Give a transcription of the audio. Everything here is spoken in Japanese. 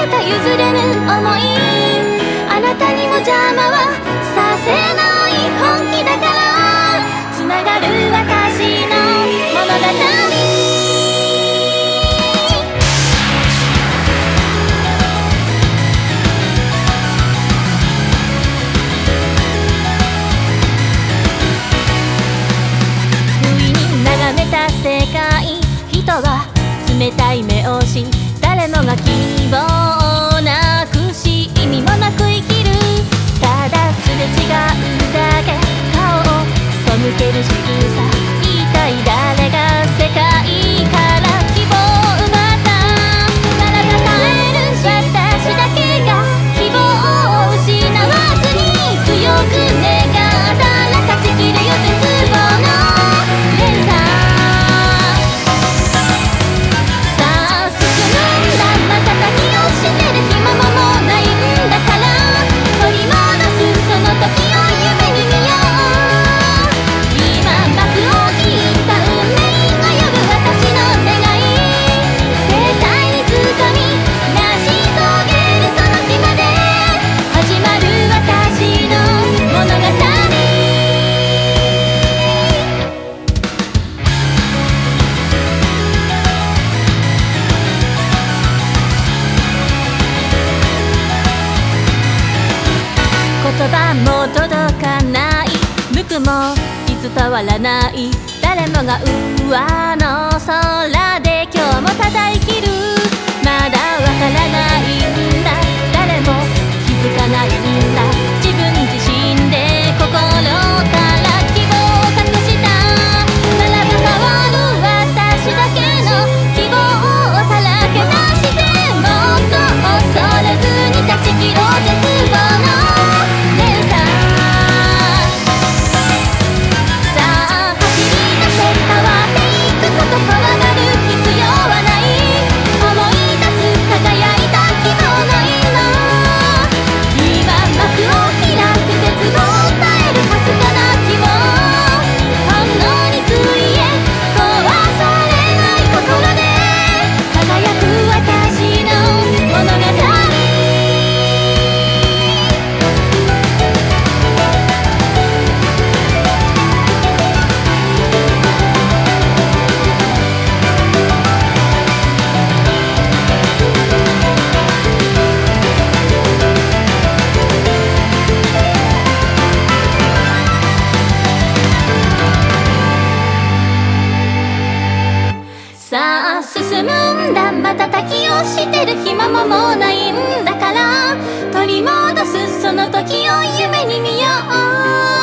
けた譲れぬ想い、あなたにも邪魔はさせない本気だから、つながる私の物語。不意に眺めた世界、人は冷たい目をし、誰もが希望なくし、意味もなく生きる。ただすれ違うだけ、顔を背ける仕草、一体誰が世界から希望を奪った。ただ抱える私だけが希望を失わずに、強く願ったら断ち切れよ絶望の連鎖。言葉も届かない、ぬくもり伝わらない、誰もが上の空で今日もただ生きる。まだわからないんだ、誰も気づかないんだ、自分自身で心から希望を隠した。ならば変わる私だけの希望をさらけ出して、もっと恐れずに断ち切ろう絶望の進むんだ、瞬きをしてる暇ももうないんだから、取り戻すその時を夢に見よう。